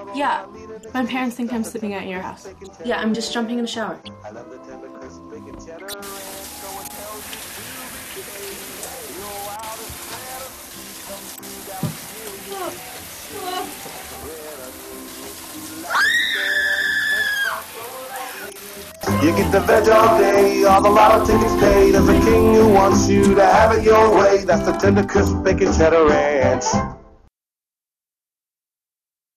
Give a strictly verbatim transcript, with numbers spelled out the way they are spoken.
Yeah, my parents think I'm sleeping at your house. Yeah, I'm just jumping in the shower. You get the veg all day, all the lotto tickets paid. There's a king who wants you to have it your way. That's the tender, crisp bacon cheddar ranch.